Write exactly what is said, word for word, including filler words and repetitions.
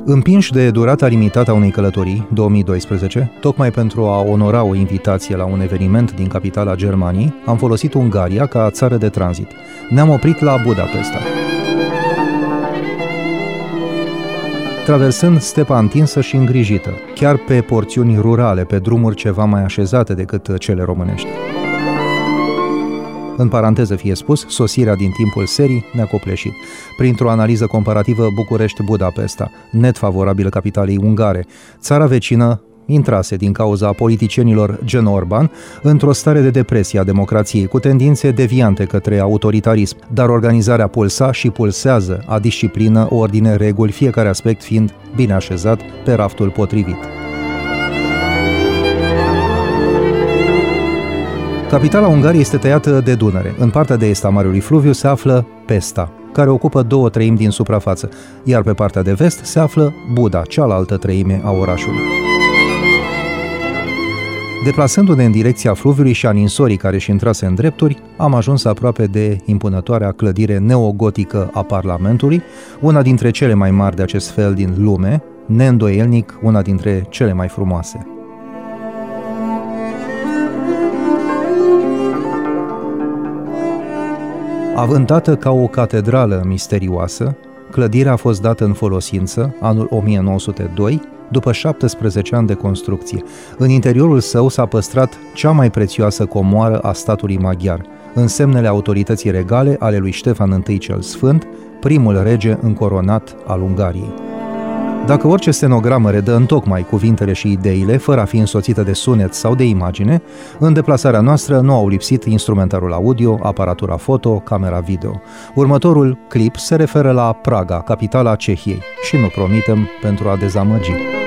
Împinși de durata limitată a unei călătorii, două mii doisprezece, tocmai pentru a onora o invitație la un eveniment din capitala Germaniei, am folosit Ungaria ca țară de tranzit. Ne-am oprit la Budapesta. Traversând stepa întinsă și îngrijită, chiar pe porțiuni rurale, pe drumuri ceva mai așezate decât cele românești. În paranteză fie spus, sosirea din timpul serii ne-a copleșit. Printr-o analiză comparativă București-Budapesta, net favorabilă capitalei ungare, țara vecină intrase din cauza politicienilor gen Orban într-o stare de depresie a democrației, cu tendințe deviante către autoritarism, dar organizarea pulsa și pulsează, a disciplină, ordine, reguli, fiecare aspect fiind bine așezat pe raftul potrivit. Capitala Ungariei este tăiată de Dunăre. În partea de est a Marelui Fluviu se află Pesta, care ocupă două treimi din suprafață, iar pe partea de vest se află Buda, cealaltă treime a orașului. Deplasându-ne în direcția fluviului și a ninsorii care își intrase în drepturi, am ajuns aproape de impunătoarea clădire neogotică a Parlamentului, una dintre cele mai mari de acest fel din lume, neîndoielnic una dintre cele mai frumoase. Avântată ca o catedrală misterioasă, clădirea a fost dată în folosință anul o mie nouă sute doi, după șaptesprezece ani de construcție. În interiorul său s-a păstrat cea mai prețioasă comoară a statului maghiar, în semnele autorității regale ale lui Ștefan I cel Sfânt, primul rege încoronat al Ungariei. Dacă orice stenogramă redă întocmai cuvintele și ideile, fără a fi însoțită de sunet sau de imagine, în deplasarea noastră nu au lipsit instrumentarul audio, aparatura foto, camera video. Următorul clip se referă la Praga, capitala Cehiei, și nu promitem pentru a dezamăgi.